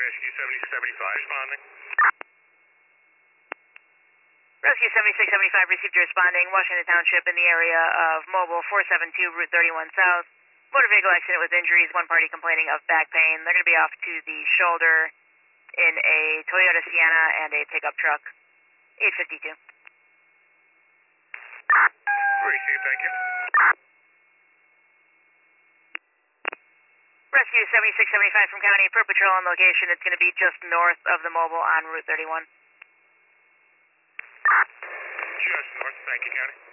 Rescue 7675 responding. Rescue 7675 received your responding. Washington Township in the area of Mobile 472 Route 31 South. Motor vehicle accident with injuries. One party complaining of back pain. They're going to be off to the shoulder in a Toyota Sienna and a pickup truck. 852. Received, thank you. Rescue 7675 from County per patrol on location. It's going to be just north of the Mobile on Route 31. Just north, thank you, County.